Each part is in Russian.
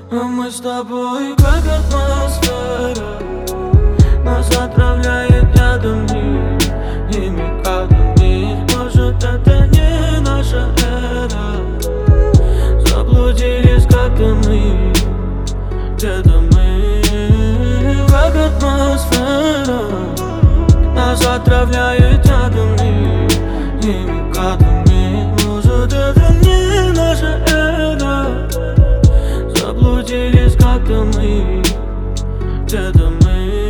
А мы с тобой как атмосфера, нас отравляет ядами, химикатами. Может, это не наша эра. Заблудились как-то мы, где-то мы. Как атмосфера, нас отравляет ядами, химикатами. Может, это не наша эра. Заблудились как-то мы, где-то мы.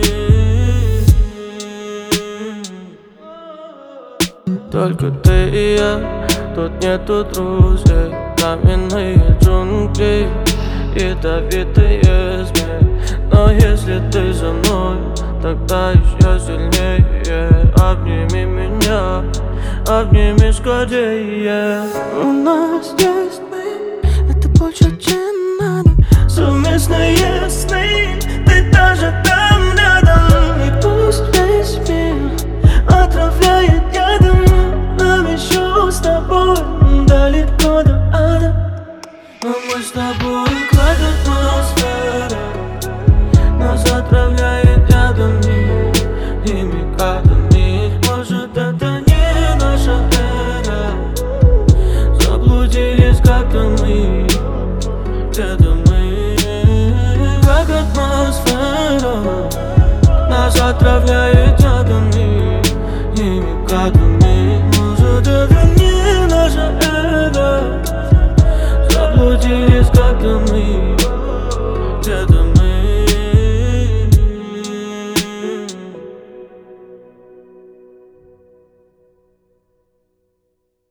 Только ты и я, тут нету друзей. Каменные джунгли, ядовитые змеи. Но если ты за мной, тогда еще сильнее. Обними меня, обними скорее. У нас есть мы, это больше, чем надо. Совместные сны, ты даже там рядом. И пусть весь мир отравляет ядом, нам еще с тобой далеко до ада. А мы с тобой как атмосфера, нас отравляет ядами, химикатами. Может, это не наша эра. Заблудились как-то мы, где-то мы. Как атмосфера, нас отравляет